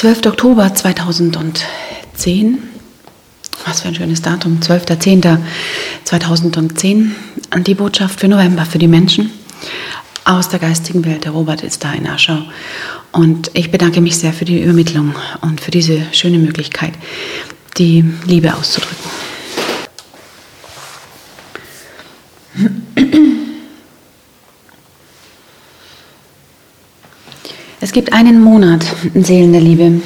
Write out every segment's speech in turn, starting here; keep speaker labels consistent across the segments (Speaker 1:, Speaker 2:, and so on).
Speaker 1: 12. Oktober 2010, was für ein schönes Datum, 12.10.2010, die Botschaft für November für die Menschen aus der geistigen Welt. Der Robert ist da in Aschau und ich bedanke mich sehr für die Übermittlung und für diese schöne Möglichkeit, die Liebe auszudrücken. Es gibt einen Monat Seelen der Liebe.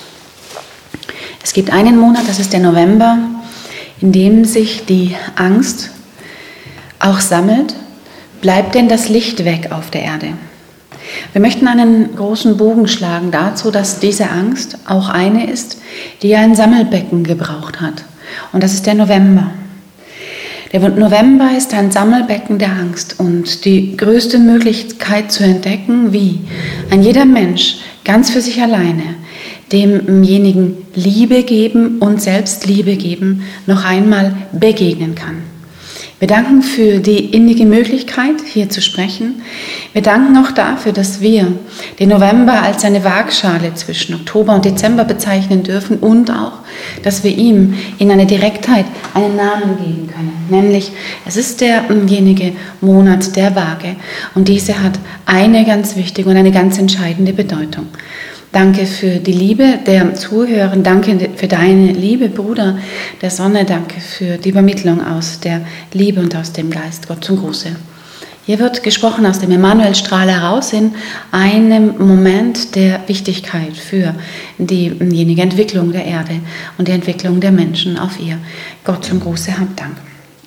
Speaker 1: Es gibt einen Monat, das ist der November, in dem sich die Angst auch sammelt. Bleibt denn das Licht weg auf der Erde? Wir möchten einen großen Bogen schlagen dazu, dass diese Angst auch eine ist, die ein Sammelbecken gebraucht hat. Und das ist der November. Der November ist ein Sammelbecken der Angst und die größte Möglichkeit zu entdecken, wie ein jeder Mensch ganz für sich alleine demjenigen Liebe geben und selbst Liebe geben noch einmal begegnen kann. Wir danken für die innige Möglichkeit, hier zu sprechen. Wir danken auch dafür, dass wir den November als eine Waagschale zwischen Oktober und Dezember bezeichnen dürfen und auch, dass wir ihm in einer Direktheit einen Namen geben können. Nämlich, es ist derjenige Monat der Waage und diese hat eine ganz wichtige und eine ganz entscheidende Bedeutung. Danke für die Liebe der Zuhörer, danke für deine Liebe, Bruder der Sonne, danke für die Übermittlung aus der Liebe und aus dem Geist. Gott zum Gruße. Hier wird gesprochen aus dem Emanuelstrahl heraus in einem Moment der Wichtigkeit für diejenige Entwicklung der Erde und die Entwicklung der Menschen auf ihr. Gott zum Gruße, habt Dank.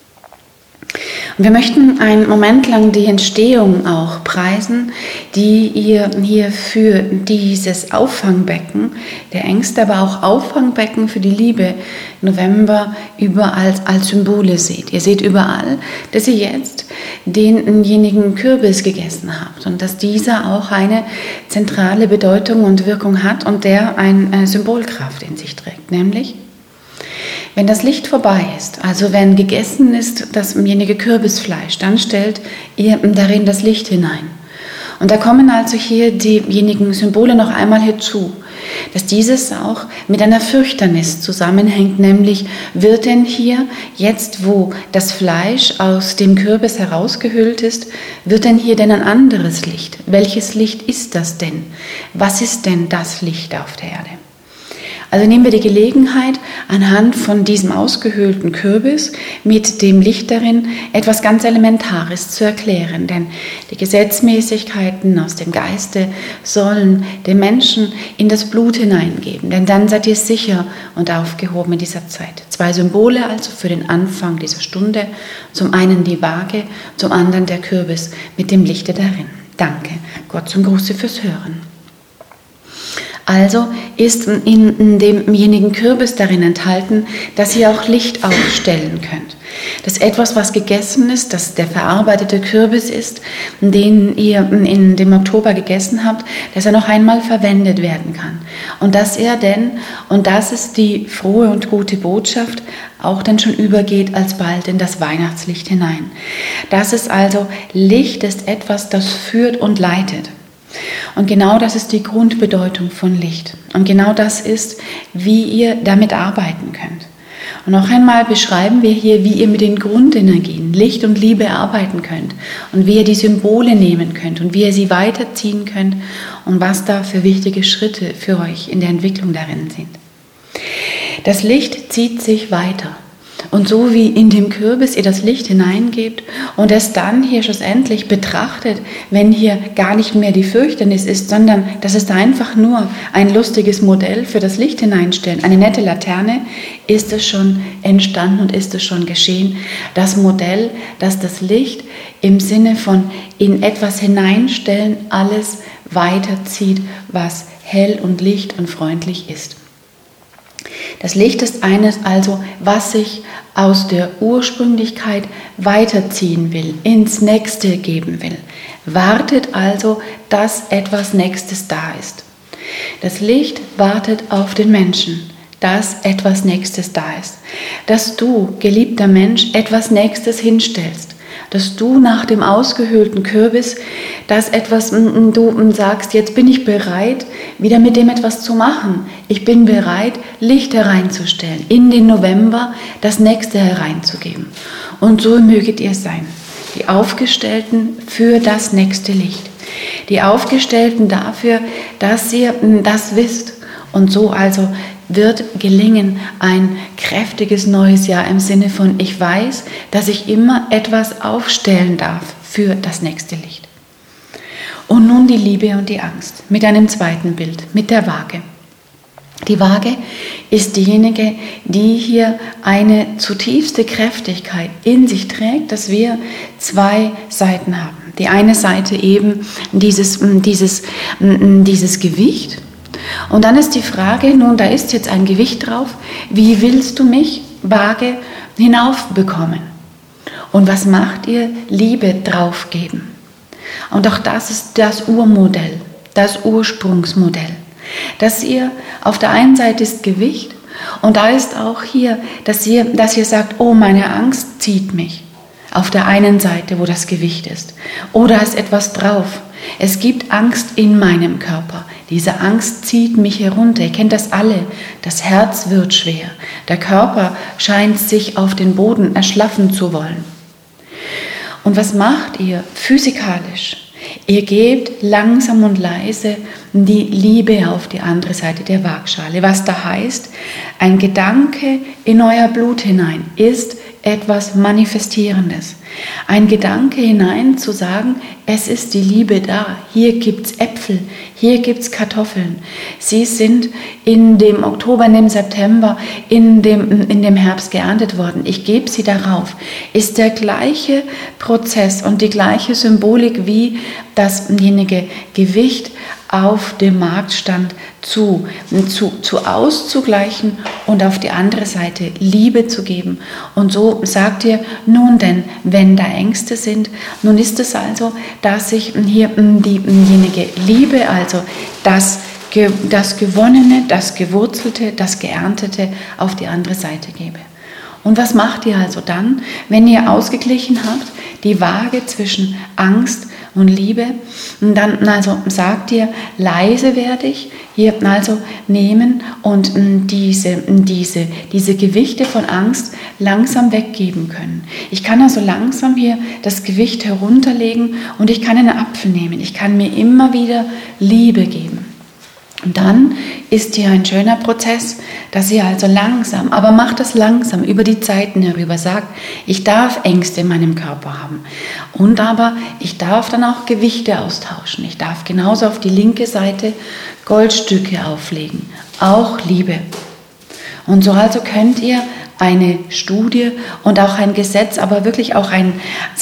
Speaker 1: Und wir möchten einen Moment lang die Entstehung auch preisen, die ihr hier für dieses Auffangbecken der Ängste, aber auch Auffangbecken für die Liebe November überall als Symbole seht. Ihr seht überall, dass ihr jetzt denjenigen Kürbis gegessen habt und dass dieser auch eine zentrale Bedeutung und Wirkung hat und der eine Symbolkraft in sich trägt, nämlich wenn das Licht vorbei ist, also wenn gegessen ist dasjenige Kürbisfleisch, dann stellt ihr darin das Licht hinein. Und da kommen also hier diejenigen Symbole noch einmal hinzu, dass dieses auch mit einer Fürchternis zusammenhängt, nämlich wird denn hier, jetzt wo das Fleisch aus dem Kürbis herausgehüllt ist, wird denn hier denn ein anderes Licht? Welches Licht ist das denn? Was ist denn das Licht auf der Erde? Also nehmen wir die Gelegenheit, anhand von diesem ausgehöhlten Kürbis mit dem Licht darin etwas ganz Elementares zu erklären. Denn die Gesetzmäßigkeiten aus dem Geiste sollen den Menschen in das Blut hineingeben. Denn dann seid ihr sicher und aufgehoben in dieser Zeit. 2 Symbole also für den Anfang dieser Stunde. Zum einen die Waage, zum anderen der Kürbis mit dem Lichte darin. Danke, Gott zum Gruße fürs Hören. Also ist in demjenigen Kürbis darin enthalten, dass ihr auch Licht aufstellen könnt. Dass etwas, was gegessen ist, dass der verarbeitete Kürbis ist, den ihr in dem Oktober gegessen habt, dass er noch einmal verwendet werden kann. Und dass er denn, und das ist die frohe und gute Botschaft, auch dann schon übergeht alsbald in das Weihnachtslicht hinein. Dass es also Licht ist etwas, das führt und leitet. Und genau das ist die Grundbedeutung von Licht. Und genau das ist, wie ihr damit arbeiten könnt. Und noch einmal beschreiben wir hier, wie ihr mit den Grundenergien Licht und Liebe arbeiten könnt und wie ihr die Symbole nehmen könnt und wie ihr sie weiterziehen könnt und was da für wichtige Schritte für euch in der Entwicklung darin sind. Das Licht zieht sich weiter. Und so wie in dem Kürbis ihr das Licht hineingebt und es dann hier schlussendlich betrachtet, wenn hier gar nicht mehr die Fürchternis ist, sondern das ist einfach nur ein lustiges Modell für das Licht hineinstellen, eine nette Laterne, ist es schon entstanden und ist es schon geschehen. Das Modell, das das Licht im Sinne von in etwas hineinstellen alles weiterzieht, was hell und licht und freundlich ist. Das Licht ist eines also, was sich aus der Ursprünglichkeit weiterziehen will, ins Nächste geben will. Wartet also, dass etwas Nächstes da ist. Das Licht wartet auf den Menschen, dass etwas Nächstes da ist. Dass du, geliebter Mensch, etwas Nächstes hinstellst. dass du nach dem ausgehöhlten Kürbis, dass du sagst, jetzt bin ich bereit, wieder mit dem etwas zu machen. Ich bin bereit, Licht hereinzustellen, in den November das nächste hereinzugeben. Und so möget ihr sein, die Aufgestellten für das nächste Licht. Die Aufgestellten dafür, dass ihr das wisst. Und so also wird gelingen ein kräftiges neues Jahr im Sinne von, ich weiß, dass ich immer etwas aufstellen darf für das nächste Licht. Und nun die Liebe und die Angst mit einem zweiten Bild, mit der Waage. Die Waage ist diejenige, die hier eine zutiefste Kräftigkeit in sich trägt, dass wir zwei Seiten haben. Die eine Seite eben dieses Gewicht. Und dann ist die Frage, nun, da ist jetzt ein Gewicht drauf, wie willst du mich, Waage, hinaufbekommen? Und was macht ihr? Liebe draufgeben. Und auch das ist das Urmodell, das Ursprungsmodell. Dass ihr, auf der einen Seite ist Gewicht und da ist auch hier, dass ihr sagt, oh, meine Angst zieht mich. Auf der einen Seite, wo das Gewicht ist. Oder ist etwas drauf. Es gibt Angst in meinem Körper. Diese Angst zieht mich herunter. Ihr kennt das alle. Das Herz wird schwer. Der Körper scheint sich auf den Boden erschlaffen zu wollen. Und was macht ihr physikalisch? Ihr gebt langsam und leise die Liebe auf die andere Seite der Waagschale. Was da heißt, ein Gedanke in euer Blut hinein ist etwas Manifestierendes. Ein Gedanke hinein zu sagen, es ist die Liebe da. Hier gibt's Äpfel, hier gibt's Kartoffeln. Sie sind in dem Oktober, in dem September, in dem Herbst geerntet worden. Ich gebe sie darauf. Ist der gleiche Prozess und die gleiche Symbolik wie dasjenige Gewicht auf dem Marktstand zu auszugleichen und auf die andere Seite Liebe zu geben. Und so sagt ihr, nun denn, wenn da Ängste sind, nun ist es also, dass ich hier diejenige Liebe, also das Gewonnene, das Gewurzelte, das Geerntete auf die andere Seite gebe. Und was macht ihr also dann, wenn ihr ausgeglichen habt, die Waage zwischen Angst und Liebe? Und dann also sagt ihr, leise werde ich hier also nehmen und diese Gewichte von Angst langsam weggeben können. Ich kann also langsam hier das Gewicht herunterlegen und ich kann einen Apfel nehmen. Ich kann mir immer wieder Liebe geben. Und dann ist hier ein schöner Prozess, dass ihr also langsam, aber macht das langsam über die Zeiten herüber, sagt, ich darf Ängste in meinem Körper haben und aber ich darf dann auch Gewichte austauschen. Ich darf genauso auf die linke Seite Goldstücke auflegen, auch Liebe. Und so also könnt ihr eine Studie und auch ein Gesetz, aber wirklich auch ein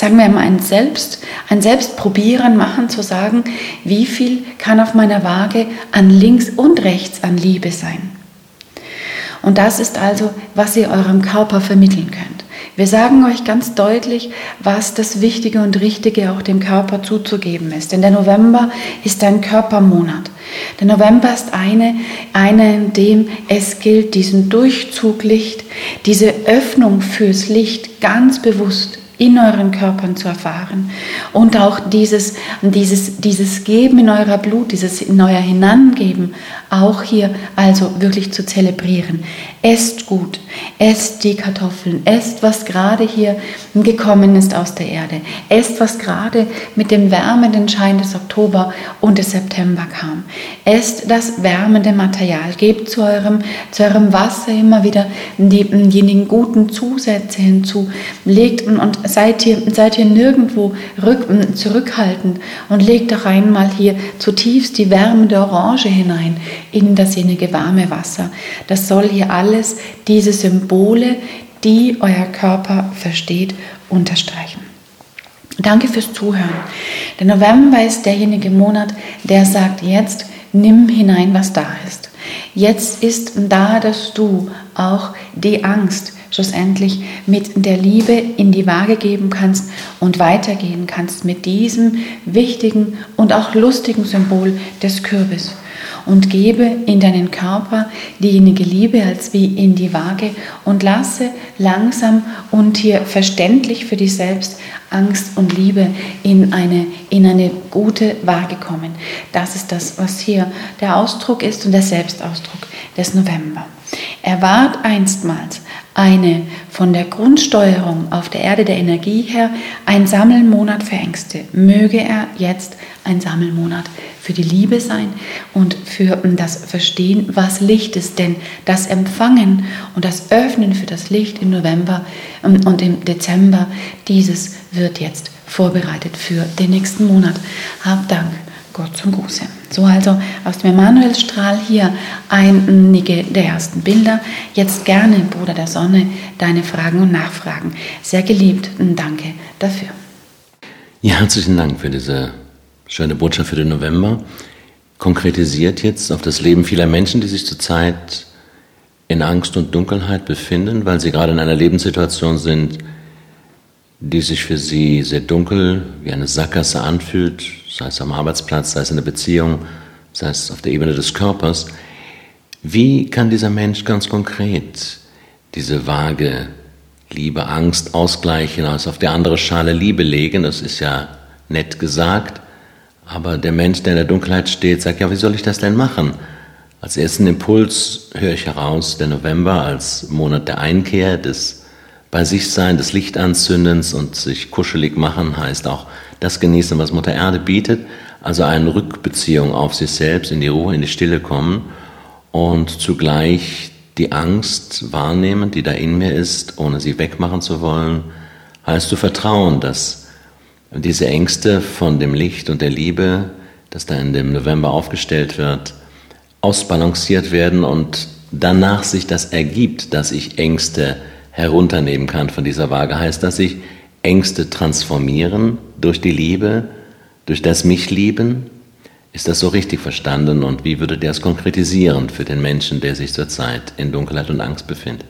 Speaker 1: Selbstprobieren machen, zu sagen, wie viel kann auf meiner Waage an links und rechts an Liebe sein. Und das ist also, was ihr eurem Körper vermitteln könnt. Wir sagen euch ganz deutlich, was das Wichtige und Richtige auch dem Körper zuzugeben ist. Denn der November ist ein Körpermonat. Der November ist eine, in dem es gilt, diesen Durchzug Licht, diese Öffnung fürs Licht ganz bewusst in euren Körpern zu erfahren und auch dieses Geben in eurer Blut, dieses in euer Hinangeben auch hier also wirklich zu zelebrieren. Esst gut, esst die Kartoffeln, esst, was gerade hier gekommen ist aus der Erde, esst, was gerade mit dem wärmenden Schein des Oktober und des September kam. Esst das wärmende Material, gebt zu eurem Wasser immer wieder diejenigen guten Zusätze hinzu, legt und seid ihr nirgendwo zurückhaltend und legt doch einmal hier zutiefst die wärmende Orange hinein in dasjenige warme Wasser. Das soll hier alles diese Symbole, die euer Körper versteht, unterstreichen. Danke fürs Zuhören. Der November ist derjenige Monat, der sagt, jetzt nimm hinein, was da ist. Jetzt ist da, dass du auch die Angst schlussendlich mit der Liebe in die Waage geben kannst und weitergehen kannst mit diesem wichtigen und auch lustigen Symbol des Kürbis. und gebe in deinen Körper diejenige Liebe als wie in die Waage und lasse langsam und hier verständlich für dich selbst Angst und Liebe in eine gute Waage kommen. Das ist das, was hier der Ausdruck ist und der Selbstausdruck des November. Er war einstmals eine von der Grundsteuerung auf der Erde der Energie her ein Sammelmonat für Ängste. Möge er jetzt ein Sammelmonat für die Liebe sein und für das Verstehen, was Licht ist. Denn das Empfangen und das Öffnen für das Licht im November und im Dezember, dieses wird jetzt vorbereitet für den nächsten Monat. Hab Dank, Gott zum Gruße. So also aus dem Emanuelstrahl hier einige der ersten Bilder. Jetzt gerne, Bruder der Sonne, deine Fragen und Nachfragen. Sehr geliebt und danke dafür.
Speaker 2: Ja, herzlichen Dank für diese schöne Botschaft für den November. Konkretisiert jetzt auf das Leben vieler Menschen, die sich zurzeit in Angst und Dunkelheit befinden, weil sie gerade in einer Lebenssituation sind, die sich für sie sehr dunkel wie eine Sackgasse anfühlt, sei es am Arbeitsplatz, sei es in der Beziehung, sei es auf der Ebene des Körpers. Wie kann dieser Mensch ganz konkret diese Waage Liebe, Angst ausgleichen, also auf die andere Schale Liebe legen? Das ist ja nett gesagt, aber der Mensch, der in der Dunkelheit steht, sagt, ja, wie soll ich das denn machen? Als ersten Impuls höre ich heraus, der November als Monat der Einkehr, des bei sich sein, des Lichtanzündens und sich kuschelig machen, heißt auch das genießen, was Mutter Erde bietet, also eine Rückbeziehung auf sich selbst, in die Ruhe, in die Stille kommen und zugleich die Angst wahrnehmen, die da in mir ist, ohne sie wegmachen zu wollen, heißt zu vertrauen, dass diese Ängste von dem Licht und der Liebe, das da in dem November aufgestellt wird, ausbalanciert werden und danach sich das ergibt, dass ich Ängste herunternehmen kann von dieser Waage, heißt, dass sich Ängste transformieren durch die Liebe, durch das Mich-Lieben. Ist das so richtig verstanden und wie würdet ihr es konkretisieren für den Menschen, der sich zurzeit in Dunkelheit und Angst befindet?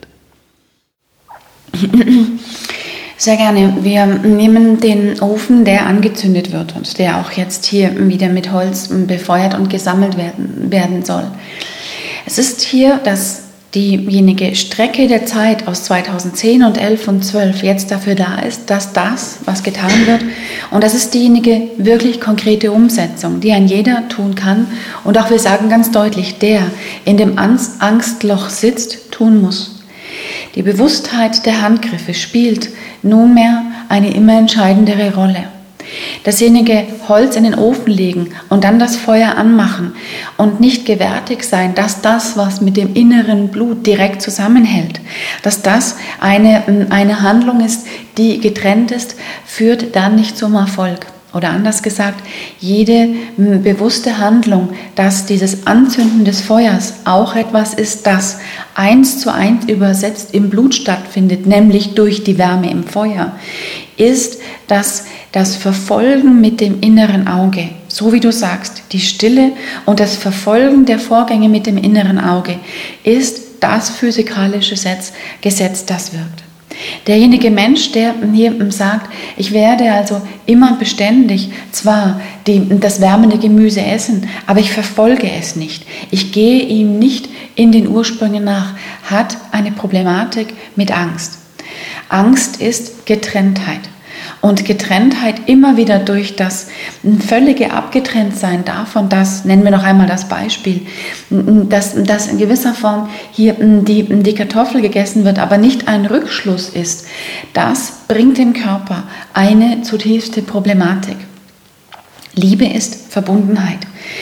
Speaker 1: Sehr gerne. Wir nehmen den Ofen, der angezündet wird und der auch jetzt hier wieder mit Holz befeuert und gesammelt werden soll. Es ist hier diejenige Strecke der Zeit aus 2010 und 11 und 12 jetzt dafür da ist, dass das, was getan wird, und das ist diejenige wirklich konkrete Umsetzung, die ein jeder tun kann und auch wir sagen ganz deutlich, der in dem Angstloch sitzt, tun muss. Die Bewusstheit der Handgriffe spielt nunmehr eine immer entscheidendere Rolle. Dasjenige Holz in den Ofen legen und dann das Feuer anmachen und nicht gewärtig sein, dass das, was mit dem inneren Blut direkt zusammenhält, dass das eine Handlung ist, die getrennt ist, führt dann nicht zum Erfolg. Oder anders gesagt, jede bewusste Handlung, dass dieses Anzünden des Feuers auch etwas ist, das 1:1 übersetzt im Blut stattfindet, nämlich durch die Wärme im Feuer, ist das Verfolgen mit dem inneren Auge, so wie du sagst, die Stille und das Verfolgen der Vorgänge mit dem inneren Auge ist das physikalische Gesetz, das wirkt. Derjenige Mensch, der hier sagt, ich werde also immer beständig zwar das wärmende Gemüse essen, aber ich verfolge es nicht, ich gehe ihm nicht in den Ursprüngen nach, hat eine Problematik mit Angst. Angst ist Getrenntheit. Und Getrenntheit immer wieder durch das völlige Abgetrenntsein davon, das, nennen wir noch einmal das Beispiel, dass in gewisser Form hier die Kartoffel gegessen wird, aber nicht ein Rückschluss ist, das bringt dem Körper eine zutiefste Problematik. Liebe ist Verbundenheit.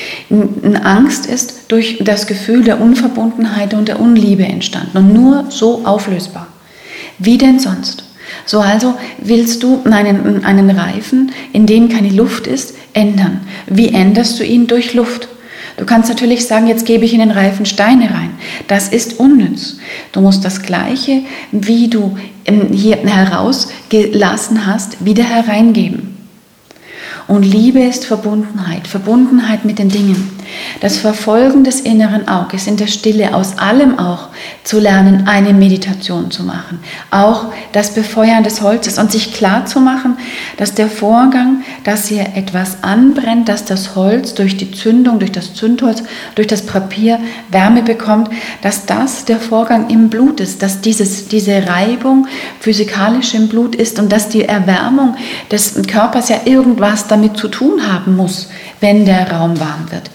Speaker 1: Angst ist durch das Gefühl der Unverbundenheit und der Unliebe entstanden und nur so auflösbar. Wie denn sonst? So also willst du einen Reifen, in dem keine Luft ist, ändern. Wie änderst du ihn? Durch Luft. Du kannst natürlich sagen, jetzt gebe ich in den Reifen Steine rein. Das ist unnütz. Du musst das Gleiche, wie du hier herausgelassen hast, wieder hereingeben. Und Liebe ist Verbundenheit, Verbundenheit mit den Dingen. Das Verfolgen des inneren Auges in der Stille, aus allem auch zu lernen, eine Meditation zu machen. Auch das Befeuern des Holzes und sich klar zu machen, dass der Vorgang, dass hier etwas anbrennt, dass das Holz durch die Zündung, durch das Zündholz, durch das Papier Wärme bekommt, dass das der Vorgang im Blut ist, dass diese Reibung physikalisch im Blut ist und dass die Erwärmung des Körpers ja irgendwas damit zu tun haben muss, wenn der Raum warm wird.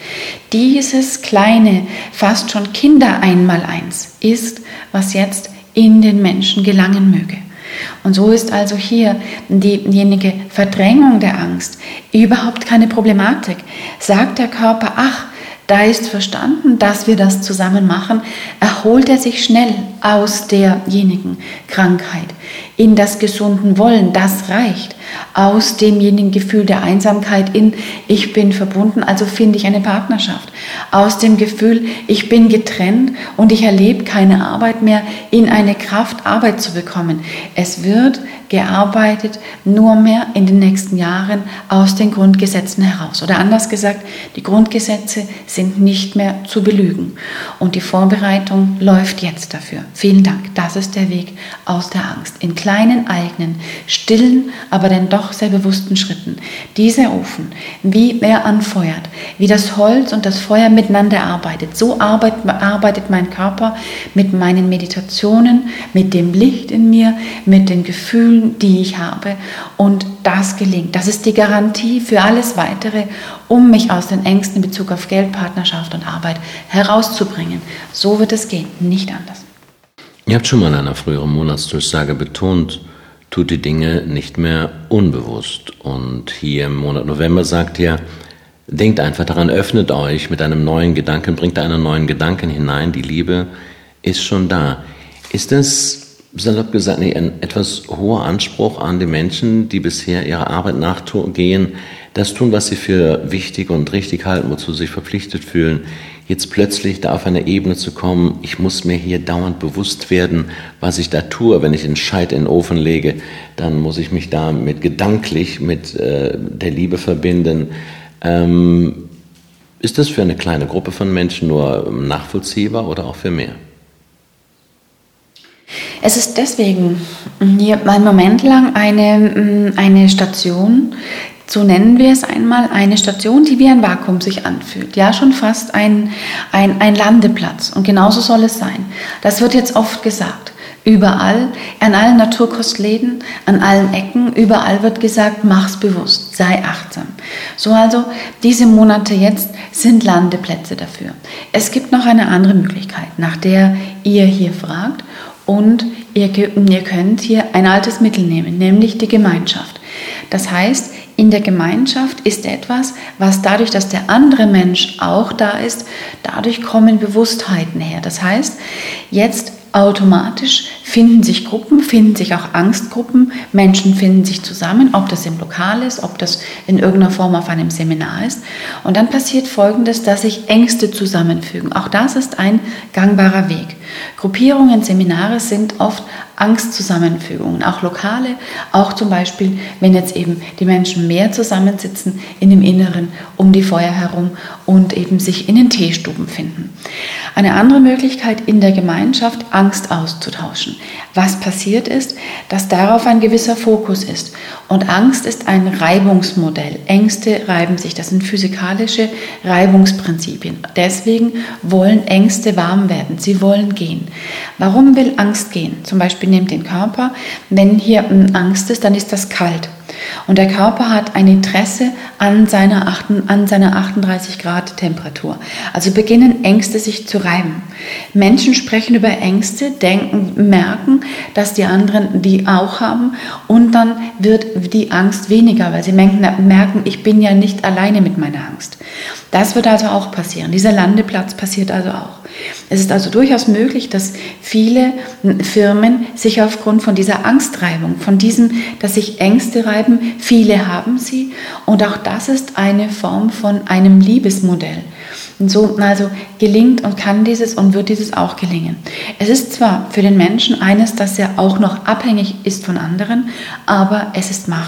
Speaker 1: Dieses kleine, fast schon Kinder-Einmaleins ist, was jetzt in den Menschen gelangen möge. Und so ist also hier diejenige Verdrängung der Angst überhaupt keine Problematik. Sagt der Körper, ach, da ist verstanden, dass wir das zusammen machen, erholt er sich schnell aus derjenigen Krankheit, in das gesunden Wollen, das reicht, aus demjenigen Gefühl der Einsamkeit in ich bin verbunden, also finde ich eine Partnerschaft, aus dem Gefühl ich bin getrennt und ich erlebe keine Arbeit mehr, in eine Kraft Arbeit zu bekommen. Es wird gearbeitet nur mehr in den nächsten Jahren aus den Grundgesetzen heraus. Oder anders gesagt, die Grundgesetze sind nicht mehr zu belügen. Und die Vorbereitung läuft jetzt dafür. Vielen Dank. Das ist der Weg aus der Angst. In kleinen, eigenen, stillen, aber dann doch sehr bewussten Schritten. Dieser Ofen, wie er anfeuert, wie das Holz und das Feuer miteinander arbeitet. So arbeitet mein Körper mit meinen Meditationen, mit dem Licht in mir, mit den Gefühlen, die ich habe, und das gelingt. Das ist die Garantie für alles Weitere, um mich aus den Ängsten in Bezug auf Geld, Partnerschaft und Arbeit herauszubringen. So wird es gehen, nicht anders.
Speaker 2: Ihr habt schon mal in einer früheren Monatsdurchsage betont, tut die Dinge nicht mehr unbewusst. Und hier im Monat November sagt ihr, denkt einfach daran, öffnet euch mit einem neuen Gedanken, bringt einen neuen Gedanken hinein, die Liebe ist schon da. Ist das, salopp gesagt, ein etwas hoher Anspruch an die Menschen, die bisher ihrer Arbeit nachgehen, das tun, was sie für wichtig und richtig halten, wozu sie sich verpflichtet fühlen, jetzt plötzlich da auf eine Ebene zu kommen, ich muss mir hier dauernd bewusst werden, was ich da tue. Wenn ich einen Scheit in den Ofen lege, dann muss ich mich da gedanklich mit der Liebe verbinden. Ist das für eine kleine Gruppe von Menschen nur nachvollziehbar oder auch für mehr?
Speaker 1: Es ist deswegen hier einen Moment lang eine Station, so nennen wir es einmal, eine Station, die wie ein Vakuum sich anfühlt. Ja, schon fast ein Landeplatz. Und genauso soll es sein. Das wird jetzt oft gesagt. Überall, an allen Naturkostläden, an allen Ecken, überall wird gesagt, mach's bewusst, sei achtsam. So also, diese Monate jetzt sind Landeplätze dafür. Es gibt noch eine andere Möglichkeit, nach der ihr hier fragt, und ihr könnt hier ein altes Mittel nehmen, nämlich die Gemeinschaft. Das heißt, in der Gemeinschaft ist etwas, was dadurch, dass der andere Mensch auch da ist, dadurch kommen Bewusstheiten her. Das heißt, jetzt automatisch finden sich Gruppen, finden sich auch Angstgruppen, Menschen finden sich zusammen, ob das im Lokal ist, ob das in irgendeiner Form auf einem Seminar ist. Und dann passiert Folgendes, dass sich Ängste zusammenfügen. Auch das ist ein gangbarer Weg. Gruppierungen, Seminare sind oft Angstzusammenfügungen, auch lokale, auch zum Beispiel, wenn jetzt eben die Menschen mehr zusammensitzen in dem Inneren um die Feuer herum und eben sich in den Teestuben finden. Eine andere Möglichkeit in der Gemeinschaft, Angst auszutauschen. Was passiert ist, dass darauf ein gewisser Fokus ist. Und Angst ist ein Reibungsmodell. Ängste reiben sich, das sind physikalische Reibungsprinzipien. Deswegen wollen Ängste warm werden, sie wollen gehen. Warum will Angst gehen? Zum Beispiel nehmt den Körper, wenn hier Angst ist, dann ist das kalt. Und der Körper hat ein Interesse an seiner 38 Grad Temperatur. Also beginnen Ängste sich zu reiben. Menschen sprechen über Ängste, merken, dass die anderen die auch haben, und dann wird die Angst weniger, weil sie merken, ich bin ja nicht alleine mit meiner Angst. Das wird also auch passieren. Dieser Landeplatz passiert also auch. Es ist also durchaus möglich, dass viele Firmen sich aufgrund von dieser Angstreibung, von diesem, dass sich Ängste reiben, viele haben sie, und auch das ist eine Form von einem Liebesmodell. Und so also gelingt und kann dieses und wird dieses auch gelingen. Es ist zwar für den Menschen eines, dass er auch noch abhängig ist von anderen, aber es ist machbar.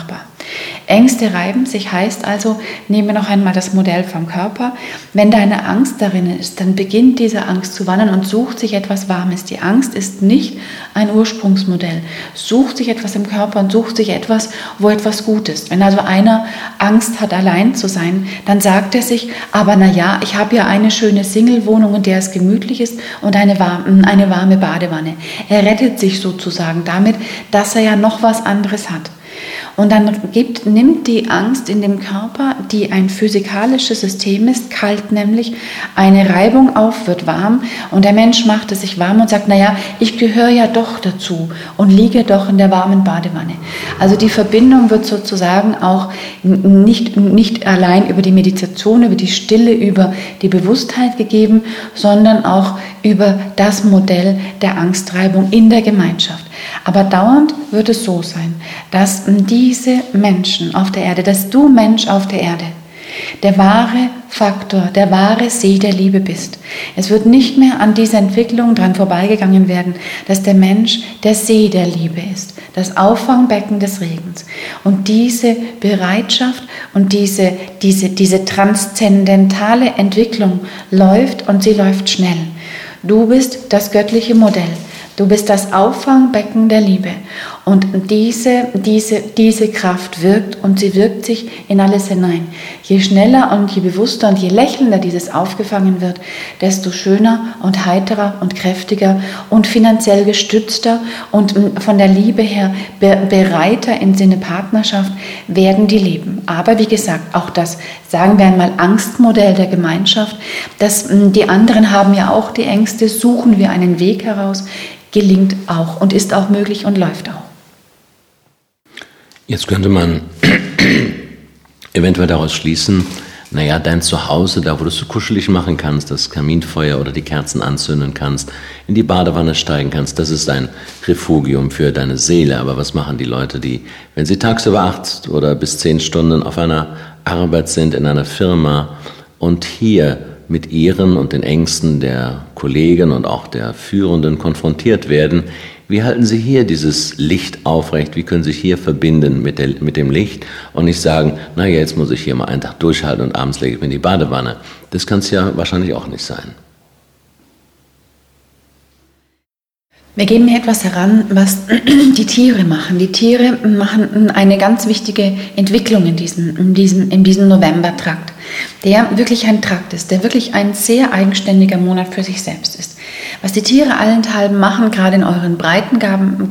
Speaker 1: Ängste reiben sich heißt also, nehmen wir noch einmal das Modell vom Körper, wenn da eine Angst darin ist, dann beginnt diese Angst zu wandern und sucht sich etwas Warmes. Die Angst ist nicht ein Ursprungsmodell, sucht sich etwas im Körper und sucht sich etwas, wo etwas gut ist. Wenn also einer Angst hat, allein zu sein, dann sagt er sich, aber naja, ich habe ja eine schöne Single-Wohnung, in der es gemütlich ist und eine warme Badewanne. Er rettet sich sozusagen damit, dass er ja noch was anderes hat. Und dann nimmt die Angst in dem Körper, die ein physikalisches System ist, kalt nämlich, eine Reibung auf, wird warm und der Mensch macht es sich warm und sagt, naja, ich gehöre ja doch dazu und liege doch in der warmen Badewanne. Also die Verbindung wird sozusagen auch nicht allein über die Meditation, über die Stille, über die Bewusstheit gegeben, sondern auch über das Modell der Angstreibung in der Gemeinschaft. Aber dauernd wird es so sein, dass diese Menschen auf der Erde, dass du Mensch auf der Erde, der wahre Faktor, der wahre See der Liebe bist. Es wird nicht mehr an dieser Entwicklung dran vorbeigegangen werden, dass der Mensch der See der Liebe ist, das Auffangbecken des Regens. Und diese Bereitschaft und diese transzendentale Entwicklung läuft und sie läuft schnell. Du bist das göttliche Modell. Du bist das Auffangbecken der Liebe und diese Kraft wirkt und sie wirkt sich in alles hinein. Je schneller und je bewusster und je lächelnder dieses aufgefangen wird, desto schöner und heiterer und kräftiger und finanziell gestützter und von der Liebe her bereiter im Sinne Partnerschaft werden die leben. Aber wie gesagt, auch das, sagen wir einmal, Angstmodell der Gemeinschaft, die anderen haben ja auch die Ängste, suchen wir einen Weg heraus, gelingt auch und ist auch möglich und läuft auch.
Speaker 2: Jetzt könnte man eventuell daraus schließen, naja, dein Zuhause, da wo du es so kuschelig machen kannst, das Kaminfeuer oder die Kerzen anzünden kannst, in die Badewanne steigen kannst, das ist ein Refugium für deine Seele. Aber was machen die Leute, die, wenn sie tagsüber 8 oder bis 10 Stunden auf einer Arbeit sind, in einer Firma und hier mit ihren und den Ängsten der Kollegen und auch der Führenden konfrontiert werden? Wie halten Sie hier dieses Licht aufrecht? Wie können Sie sich hier verbinden mit dem Licht und nicht sagen, naja, jetzt muss ich hier mal einen Tag durchhalten und abends lege ich mir in die Badewanne? Das kann es ja wahrscheinlich auch nicht sein.
Speaker 1: Wir geben hier etwas heran, was die Tiere machen. Die Tiere machen eine ganz wichtige Entwicklung in diesem Novembertrakt, der wirklich ein Trakt ist, der wirklich ein sehr eigenständiger Monat für sich selbst ist. Was die Tiere allenthalben machen, gerade in euren Breitengraden,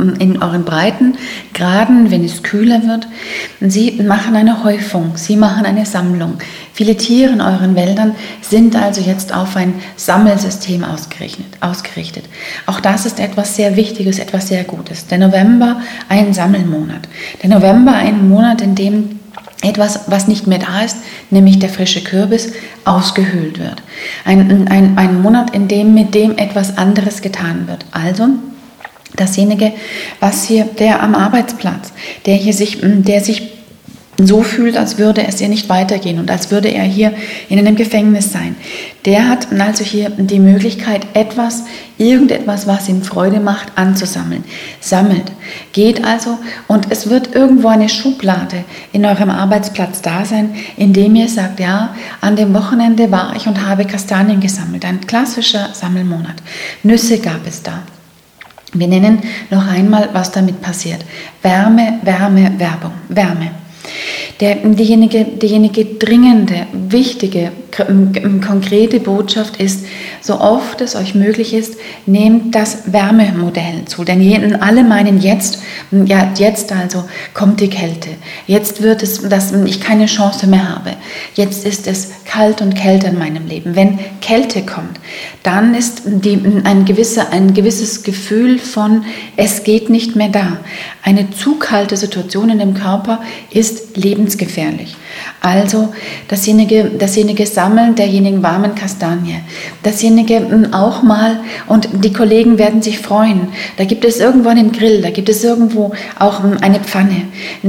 Speaker 1: wenn es kühler wird, sie machen eine Häufung, sie machen eine Sammlung. Viele Tiere in euren Wäldern sind also jetzt auf ein Sammelsystem ausgerichtet. Auch das ist etwas sehr Wichtiges, etwas sehr Gutes. Der November ein Sammelmonat. Der November ein Monat, in dem etwas, was nicht mehr da ist, nämlich der frische Kürbis, ausgehöhlt wird. Ein Monat, in dem mit dem etwas anderes getan wird. Also dasjenige, was hier der am Arbeitsplatz, der sich so fühlt, als würde es ihr nicht weitergehen und als würde er hier in einem Gefängnis sein. Der hat also hier die Möglichkeit, irgendetwas, was ihm Freude macht, anzusammeln. Sammelt. Geht also und es wird irgendwo eine Schublade in eurem Arbeitsplatz da sein, in dem ihr sagt, ja, an dem Wochenende war ich und habe Kastanien gesammelt. Ein klassischer Sammelmonat. Nüsse gab es da. Wir nennen noch einmal, was damit passiert. Wärme, Werbung. Wärme. Diejenige dringende, wichtige, konkrete Botschaft ist, so oft es euch möglich ist, nehmt das Wärmemodell hinzu. Denn alle meinen jetzt also kommt die Kälte. Jetzt wird es, dass ich keine Chance mehr habe. Jetzt ist es kalt und kälter in meinem Leben. Wenn Kälte kommt, dann ist ein gewisses Gefühl von, es geht nicht mehr da. Eine zu kalte Situation in dem Körper ist lebensgefährlich. Also dasjenige Sammeln derjenigen warmen Kastanie, dasjenige auch mal, und die Kollegen werden sich freuen, da gibt es irgendwo einen Grill, da gibt es irgendwo auch eine Pfanne,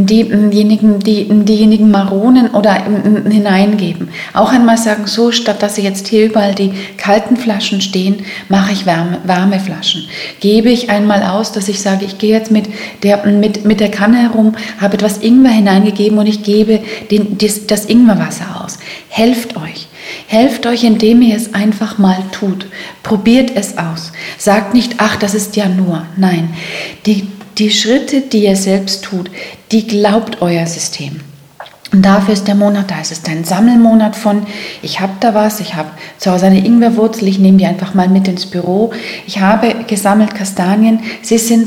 Speaker 1: diejenigen Maronen oder hineingeben. Auch einmal sagen, so statt dass jetzt hier überall die kalten Flaschen stehen, mache ich warme Flaschen. Gebe ich einmal aus, dass ich sage, ich gehe jetzt mit der Kanne herum, habe etwas Ingwer hineingegeben und ich gebe das Ingwerwasser aus. Helft euch, indem ihr es einfach mal tut. Probiert es aus. Sagt nicht, ach, das ist ja nur. Nein, die Schritte, die ihr selbst tut, die glaubt euer System. Und dafür ist der Monat da. Es ist ein Sammelmonat von, ich habe da was, ich habe zu Hause eine Ingwerwurzel, ich nehme die einfach mal mit ins Büro. Ich habe gesammelt Kastanien, sie sind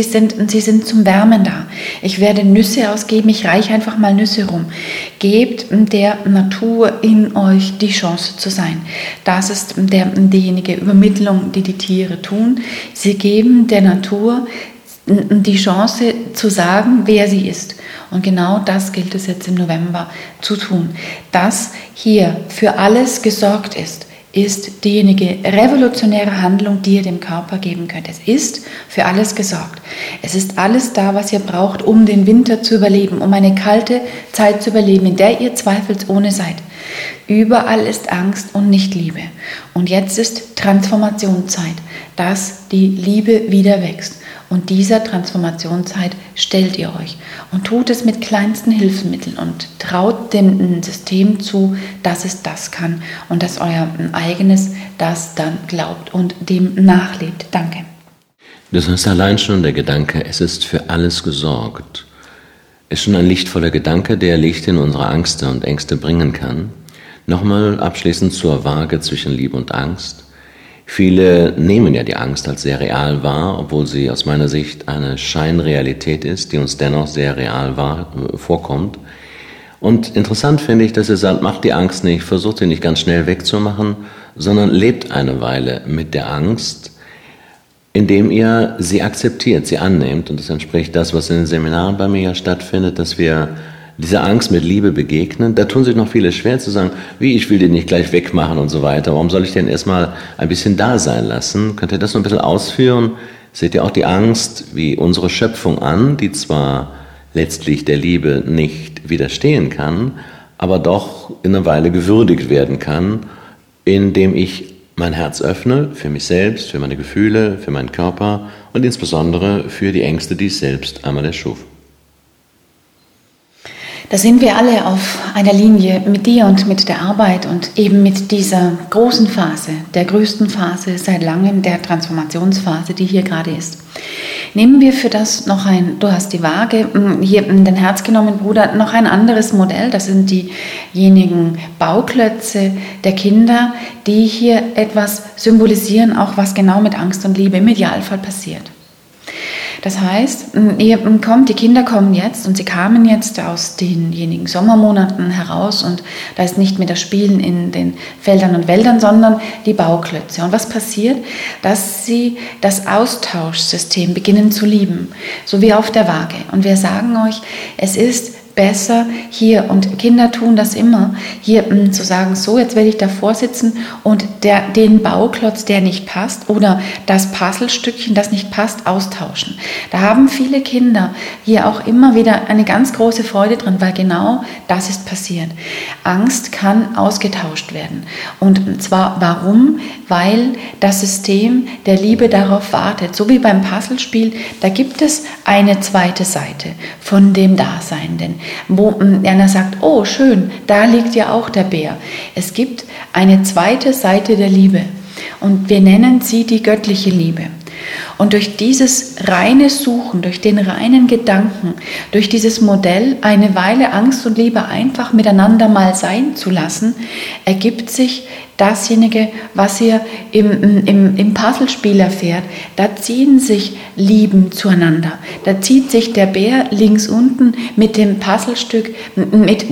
Speaker 1: zum Wärmen da. Ich werde Nüsse ausgeben, ich reiche einfach mal Nüsse rum. Gebt der Natur in euch die Chance zu sein. Das ist diejenige Übermittlung, die die Tiere tun. Sie geben der Natur die Chance zu sagen, wer sie ist. Und genau das gilt es jetzt im November zu tun. Dass hier für alles gesorgt ist diejenige revolutionäre Handlung, die ihr dem Körper geben könnt. Es ist für alles gesorgt. Es ist alles da, was ihr braucht, um den Winter zu überleben, um eine kalte Zeit zu überleben, in der ihr zweifelsohne seid. Überall ist Angst und nicht Liebe. Und jetzt ist Transformationszeit, dass die Liebe wieder wächst. Und dieser Transformationszeit stellt ihr euch und tut es mit kleinsten Hilfsmitteln und traut dem System zu, dass es das kann und dass euer eigenes das dann glaubt und dem nachlebt. Danke.
Speaker 2: Das heißt allein schon der Gedanke, es ist für alles gesorgt, ist schon ein lichtvoller Gedanke, der Licht in unsere Ängste und Ängste bringen kann. Nochmal abschließend zur Waage zwischen Liebe und Angst. Viele nehmen ja die Angst als sehr real wahr, obwohl sie aus meiner Sicht eine Scheinrealität ist, die uns dennoch sehr real vorkommt. Und interessant finde ich, dass ihr sagt, macht die Angst nicht, versucht sie nicht ganz schnell wegzumachen, sondern lebt eine Weile mit der Angst, indem ihr sie akzeptiert, sie annehmt. Und das entspricht das, was in den Seminaren bei mir ja stattfindet, dass wir dieser Angst mit Liebe begegnen. Da tun sich noch viele schwer zu sagen, wie, ich will den nicht gleich wegmachen und so weiter. Warum soll ich den erstmal ein bisschen da sein lassen? Könnt ihr das noch ein bisschen ausführen? Seht ihr auch die Angst wie unsere Schöpfung an, die zwar letztlich der Liebe nicht widerstehen kann, aber doch in einer Weile gewürdigt werden kann, indem ich mein Herz öffne für mich selbst, für meine Gefühle, für meinen Körper und insbesondere für die Ängste, die ich selbst einmal erschuf.
Speaker 1: Da sind wir alle auf einer Linie mit dir und mit der Arbeit und eben mit dieser großen Phase, der größten Phase seit langem, der Transformationsphase, die hier gerade ist. Nehmen wir für das noch du hast die Waage hier in dein Herz genommen, Bruder, noch ein anderes Modell. Das sind diejenigen Bauklötze der Kinder, die hier etwas symbolisieren, auch was genau mit Angst und Liebe im Idealfall passiert. Das heißt, die Kinder kommen jetzt und sie kamen jetzt aus denjenigen Sommermonaten heraus und da ist nicht mehr das Spielen in den Feldern und Wäldern, sondern die Bauklötze. Und was passiert? Dass sie das Austauschsystem beginnen zu lieben, so wie auf der Waage. Und wir sagen euch, es ist besser hier, und Kinder tun das immer, hier zu sagen, so, jetzt werde ich davor sitzen und den Bauklotz, der nicht passt, oder das Puzzlestückchen, das nicht passt, austauschen. Da haben viele Kinder hier auch immer wieder eine ganz große Freude dran, weil genau das ist passiert. Angst kann ausgetauscht werden. Und zwar warum? Weil das System der Liebe darauf wartet. So wie beim Puzzlespiel, da gibt es eine zweite Seite von dem Daseinenden, wo einer sagt, oh schön, da liegt ja auch der Bär. Es gibt eine zweite Seite der Liebe und wir nennen sie die göttliche Liebe. Und durch dieses reine Suchen, durch den reinen Gedanken, durch dieses Modell, eine Weile Angst und Liebe einfach miteinander mal sein zu lassen, ergibt sich dasjenige, was ihr im Puzzlespiel erfährt. Da ziehen sich Lieben zueinander. Da zieht sich der Bär links unten mit dem Puzzlestück, mit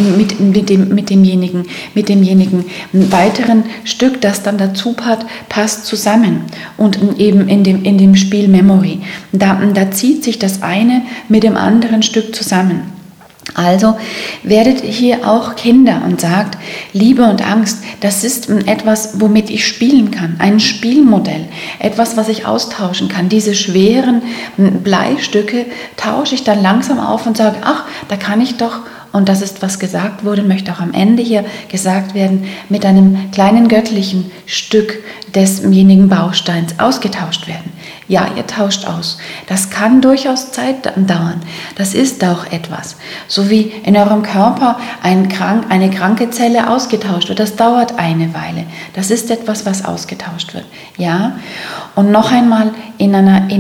Speaker 1: demjenigen weiteren Stück, das dann dazu passt, zusammen. Und eben in dem Spiel Memory. Da zieht sich das eine mit dem anderen Stück zusammen. Also werdet hier auch Kinder und sagt, Liebe und Angst, das ist etwas, womit ich spielen kann, ein Spielmodell, etwas, was ich austauschen kann. Diese schweren Bleistücke tausche ich dann langsam auf und sage, ach, da kann ich doch, und das ist, was gesagt wurde, möchte auch am Ende hier gesagt werden, mit einem kleinen göttlichen Stück desjenigen Bausteins ausgetauscht werden. Ja, ihr tauscht aus. Das kann durchaus Zeit dauern. Das ist auch etwas. So wie in eurem Körper eine kranke Zelle ausgetauscht wird. Das dauert eine Weile. Das ist etwas, was ausgetauscht wird. Ja, und noch einmal in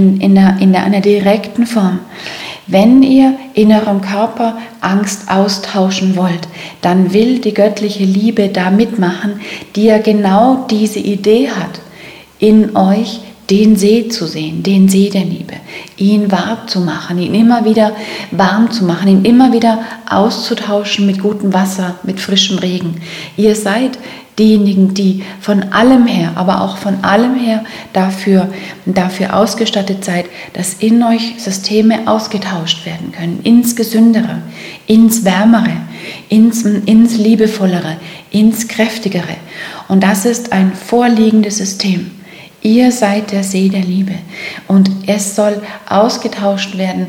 Speaker 1: einer direkten Form. Wenn ihr in eurem Körper Angst austauschen wollt, dann will die göttliche Liebe da mitmachen, die ja genau diese Idee hat, in euch den See zu sehen, den See der Liebe, ihn warm zu machen, ihn immer wieder warm zu machen, ihn immer wieder auszutauschen mit gutem Wasser, mit frischem Regen. Ihr seid diejenigen, die von allem her, aber auch von allem her dafür ausgestattet seid, dass in euch Systeme ausgetauscht werden können, ins Gesündere, ins Wärmere, ins Liebevollere, ins Kräftigere. Und das ist ein vorliegendes System. Ihr seid der See der Liebe und es soll ausgetauscht werden,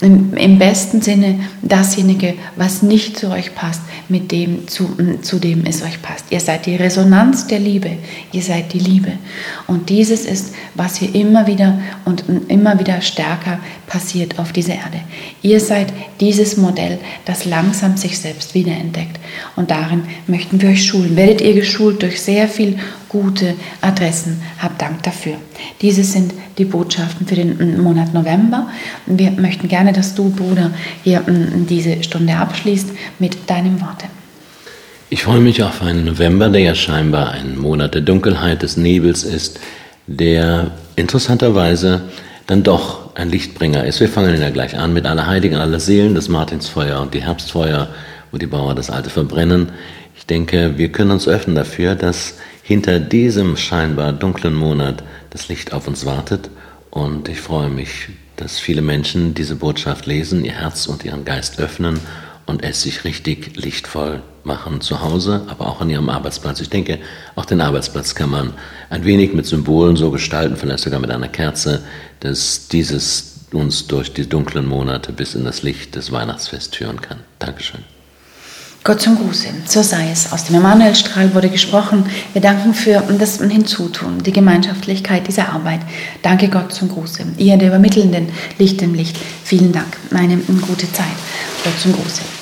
Speaker 1: im besten Sinne dasjenige, was nicht zu euch passt, mit dem, zu dem es euch passt. Ihr seid die Resonanz der Liebe, ihr seid die Liebe. Und dieses ist, was hier immer wieder und immer wieder stärker passiert auf dieser Erde. Ihr seid dieses Modell, das langsam sich selbst wiederentdeckt. Und darin möchten wir euch schulen. Werdet ihr geschult durch sehr viel gute Adressen. Habt Dank dafür. Diese sind die Botschaften für den Monat November. Wir möchten gerne, dass du, Bruder, hier diese Stunde abschließt mit deinem Worte.
Speaker 2: Ich freue mich auf einen November, der ja scheinbar ein Monat der Dunkelheit, des Nebels ist, der interessanterweise dann doch ein Lichtbringer ist. Wir fangen ja gleich an mit Allerheiligen, aller Seelen, das Martinsfeuer und die Herbstfeuer, wo die Bauer das Alte verbrennen. Ich denke, wir können uns öffnen dafür, dass hinter diesem scheinbar dunklen Monat das Licht auf uns wartet. Und ich freue mich, dass viele Menschen diese Botschaft lesen, ihr Herz und ihren Geist öffnen und es sich richtig lichtvoll machen zu Hause, aber auch an ihrem Arbeitsplatz. Ich denke, auch den Arbeitsplatz kann man ein wenig mit Symbolen so gestalten, vielleicht sogar mit einer Kerze, dass dieses uns durch die dunklen Monate bis in das Licht des Weihnachtsfests führen kann. Dankeschön.
Speaker 1: Gott zum Gruße, so sei es. Aus dem Emanuelstrahl wurde gesprochen. Wir danken für das Hinzutun, die Gemeinschaftlichkeit dieser Arbeit. Danke Gott zum Gruße. Ihr der übermittelnden Licht im Licht. Vielen Dank. Eine gute Zeit. Gott zum Gruße.